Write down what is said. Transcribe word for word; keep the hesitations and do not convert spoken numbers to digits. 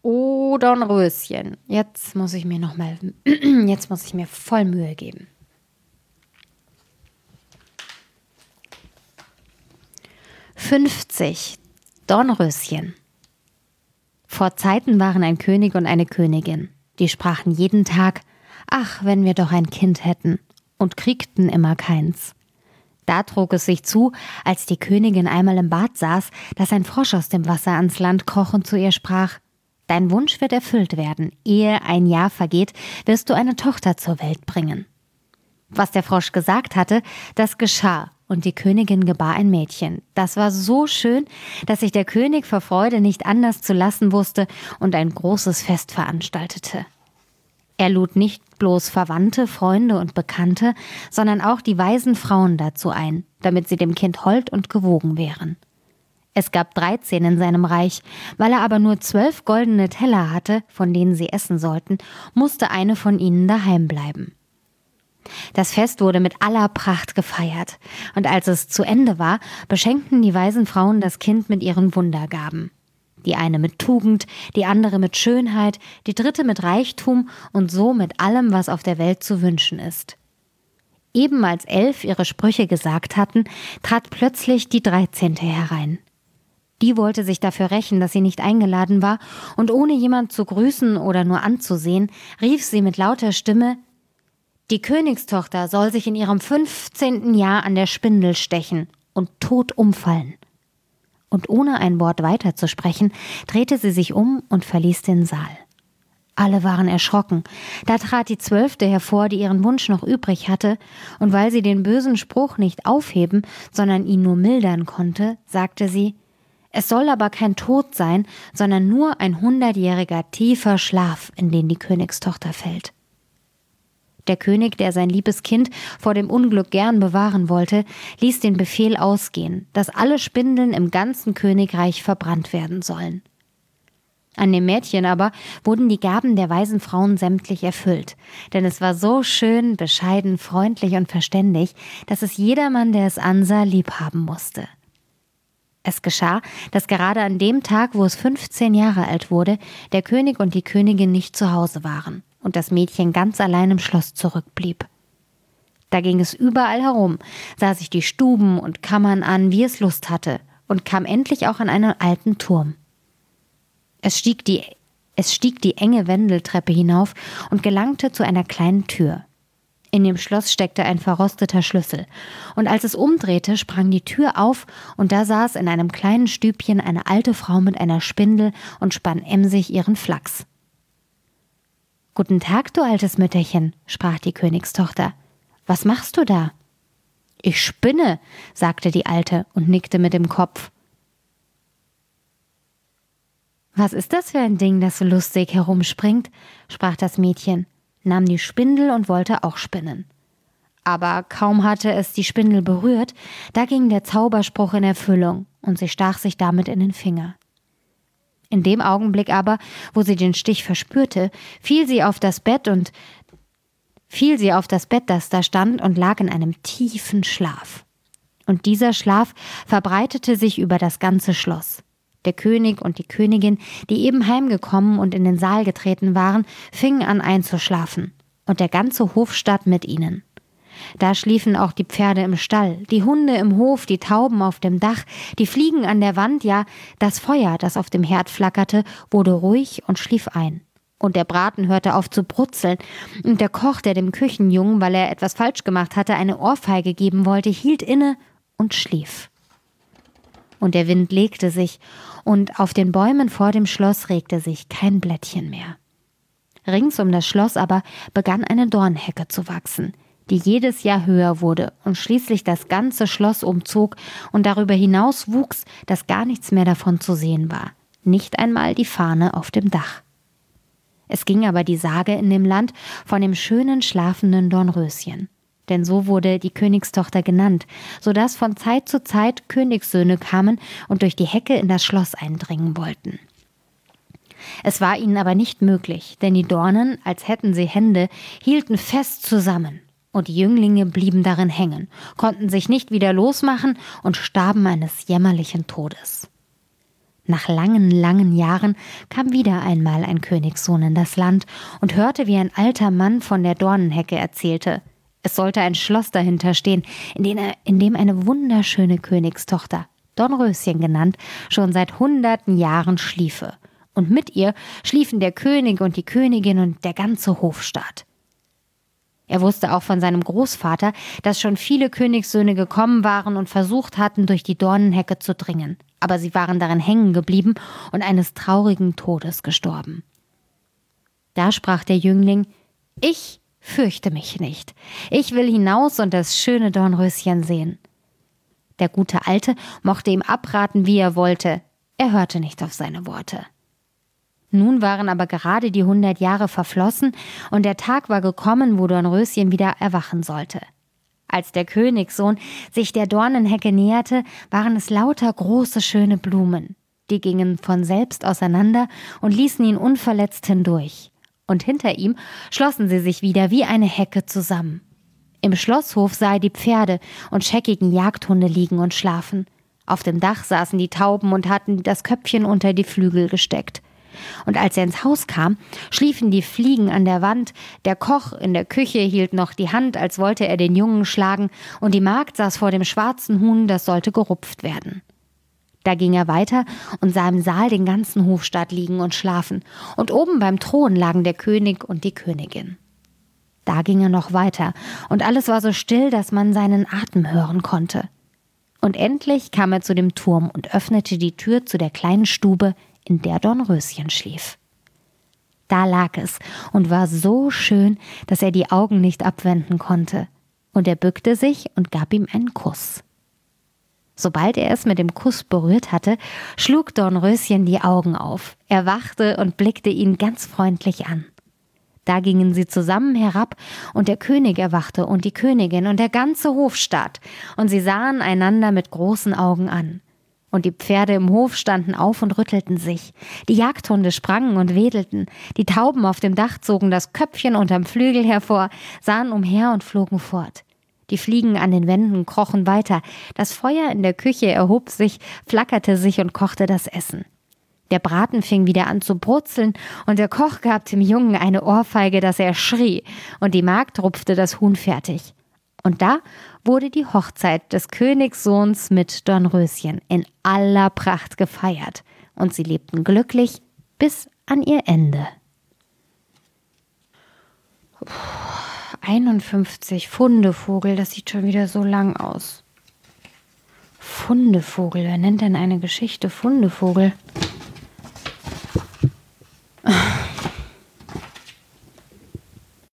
Oh, Dornröschen, jetzt muss ich mir noch mal, jetzt muss ich mir voll Mühe geben. fünfzig Dornröschen. Vor Zeiten waren ein König und eine Königin. Die sprachen jeden Tag: Ach, wenn wir doch ein Kind hätten, und kriegten immer keins. Da trug es sich zu, als die Königin einmal im Bad saß, dass ein Frosch aus dem Wasser ans Land kroch und zu ihr sprach: Dein Wunsch wird erfüllt werden. Ehe ein Jahr vergeht, wirst du eine Tochter zur Welt bringen. Was der Frosch gesagt hatte, das geschah, und die Königin gebar ein Mädchen. Das war so schön, dass sich der König vor Freude nicht anders zu lassen wusste und ein großes Fest veranstaltete. Er lud nicht bloß Verwandte, Freunde und Bekannte, sondern auch die weisen Frauen dazu ein, damit sie dem Kind hold und gewogen wären. Es gab dreizehn in seinem Reich. Weil er aber nur zwölf goldene Teller hatte, von denen sie essen sollten, musste eine von ihnen daheim bleiben. Das Fest wurde mit aller Pracht gefeiert, und als es zu Ende war, beschenkten die weisen Frauen das Kind mit ihren Wundergaben. Die eine mit Tugend, die andere mit Schönheit, die dritte mit Reichtum und so mit allem, was auf der Welt zu wünschen ist. Eben als elf ihre Sprüche gesagt hatten, trat plötzlich die dreizehnte herein. Die wollte sich dafür rächen, dass sie nicht eingeladen war, und ohne jemand zu grüßen oder nur anzusehen, rief sie mit lauter Stimme: Die Königstochter soll sich in ihrem fünfzehnten Jahr an der Spindel stechen und tot umfallen. Und ohne ein Wort weiterzusprechen, drehte sie sich um und verließ den Saal. Alle waren erschrocken. Da trat die Zwölfte hervor, die ihren Wunsch noch übrig hatte, und weil sie den bösen Spruch nicht aufheben, sondern ihn nur mildern konnte, sagte sie: Es soll aber kein Tod sein, sondern nur ein hundertjähriger tiefer Schlaf, in den die Königstochter fällt. Der König, der sein liebes Kind vor dem Unglück gern bewahren wollte, ließ den Befehl ausgehen, dass alle Spindeln im ganzen Königreich verbrannt werden sollen. An dem Mädchen aber wurden die Gaben der weisen Frauen sämtlich erfüllt, denn es war so schön, bescheiden, freundlich und verständig, dass es jedermann, der es ansah, liebhaben musste. Es geschah, dass gerade an dem Tag, wo es fünfzehn Jahre alt wurde, der König und die Königin nicht zu Hause waren und das Mädchen ganz allein im Schloss zurückblieb. Da ging es überall herum, sah sich die Stuben und Kammern an, wie es Lust hatte, und kam endlich auch an einen alten Turm. Es stieg die, es stieg die enge Wendeltreppe hinauf und gelangte zu einer kleinen Tür. In dem Schloss steckte ein verrosteter Schlüssel, und als es umdrehte, sprang die Tür auf, und da saß in einem kleinen Stübchen eine alte Frau mit einer Spindel und spann emsig ihren Flachs. »Guten Tag, du altes Mütterchen«, sprach die Königstochter. »Was machst du da?« »Ich spinne«, sagte die Alte und nickte mit dem Kopf. »Was ist das für ein Ding, das so lustig herumspringt?«, sprach das Mädchen, nahm die Spindel und wollte auch spinnen. Aber kaum hatte es die Spindel berührt, da ging der Zauberspruch in Erfüllung, und sie stach sich damit in den Finger. In dem Augenblick aber, wo sie den Stich verspürte, fiel sie auf das Bett und fiel sie auf das Bett, das da stand, und lag in einem tiefen Schlaf. Und dieser Schlaf verbreitete sich über das ganze Schloss. Der König und die Königin, die eben heimgekommen und in den Saal getreten waren, fingen an einzuschlafen, und der ganze Hofstaat mit ihnen. Da schliefen auch die Pferde im Stall, die Hunde im Hof, die Tauben auf dem Dach, die Fliegen an der Wand, ja, das Feuer, das auf dem Herd flackerte, wurde ruhig und schlief ein. Und der Braten hörte auf zu brutzeln, und der Koch, der dem Küchenjungen, weil er etwas falsch gemacht hatte, eine Ohrfeige geben wollte, hielt inne und schlief. Und der Wind legte sich, und auf den Bäumen vor dem Schloss regte sich kein Blättchen mehr. Rings um das Schloss aber begann eine Dornhecke zu wachsen, die jedes Jahr höher wurde und schließlich das ganze Schloss umzog, und darüber hinaus wuchs, dass gar nichts mehr davon zu sehen war, nicht einmal die Fahne auf dem Dach. Es ging aber die Sage in dem Land von dem schönen, schlafenden Dornröschen. Denn so wurde die Königstochter genannt, so dass von Zeit zu Zeit Königssöhne kamen und durch die Hecke in das Schloss eindringen wollten. Es war ihnen aber nicht möglich, denn die Dornen, als hätten sie Hände, hielten fest zusammen, und die Jünglinge blieben darin hängen, konnten sich nicht wieder losmachen und starben eines jämmerlichen Todes. Nach langen, langen Jahren kam wieder einmal ein Königssohn in das Land und hörte, wie ein alter Mann von der Dornenhecke erzählte. Es sollte ein Schloss dahinter stehen, in dem, er, in dem eine wunderschöne Königstochter, Dornröschen genannt, schon seit hunderten Jahren schliefe. Und mit ihr schliefen der König und die Königin und der ganze Hofstaat. Er wusste auch von seinem Großvater, dass schon viele Königssöhne gekommen waren und versucht hatten, durch die Dornenhecke zu dringen. Aber sie waren darin hängen geblieben und eines traurigen Todes gestorben. Da sprach der Jüngling: Ich fürchte mich nicht. Ich will hinaus und das schöne Dornröschen sehen. Der gute Alte mochte ihm abraten, wie er wollte. Er hörte nicht auf seine Worte. Nun waren aber gerade die hundert Jahre verflossen und der Tag war gekommen, wo Dornröschen wieder erwachen sollte. Als der Königssohn sich der Dornenhecke näherte, waren es lauter große, schöne Blumen. Die gingen von selbst auseinander und ließen ihn unverletzt hindurch. Und hinter ihm schlossen sie sich wieder wie eine Hecke zusammen. Im Schlosshof sah er die Pferde und scheckigen Jagdhunde liegen und schlafen. Auf dem Dach saßen die Tauben und hatten das Köpfchen unter die Flügel gesteckt. Und als er ins Haus kam, schliefen die Fliegen an der Wand, der Koch in der Küche hielt noch die Hand, als wollte er den Jungen schlagen, und die Magd saß vor dem schwarzen Huhn, das sollte gerupft werden. Da ging er weiter und sah im Saal den ganzen Hofstaat liegen und schlafen, und oben beim Thron lagen der König und die Königin. Da ging er noch weiter, und alles war so still, dass man seinen Atem hören konnte. Und endlich kam er zu dem Turm und öffnete die Tür zu der kleinen Stube, in der Dornröschen schlief. Da lag es und war so schön, dass er die Augen nicht abwenden konnte. Und er bückte sich und gab ihm einen Kuss. Sobald er es mit dem Kuss berührt hatte, schlug Dornröschen die Augen auf. Er wachte und blickte ihn ganz freundlich an. Da gingen sie zusammen herab, und der König erwachte und die Königin und der ganze Hofstaat, und sie sahen einander mit großen Augen an. Und die Pferde im Hof standen auf und rüttelten sich. Die Jagdhunde sprangen und wedelten. Die Tauben auf dem Dach zogen das Köpfchen unterm Flügel hervor, sahen umher und flogen fort. Die Fliegen an den Wänden krochen weiter. Das Feuer in der Küche erhob sich, flackerte sich und kochte das Essen. Der Braten fing wieder an zu brutzeln, und der Koch gab dem Jungen eine Ohrfeige, dass er schrie, und die Magd rupfte das Huhn fertig. Und da wurde die Hochzeit des Königssohns mit Dornröschen in aller Pracht gefeiert, und sie lebten glücklich bis an ihr Ende. Puh, einundfünfzig Fundevogel, das sieht schon wieder so lang aus. Fundevogel, wer nennt denn eine Geschichte Fundevogel?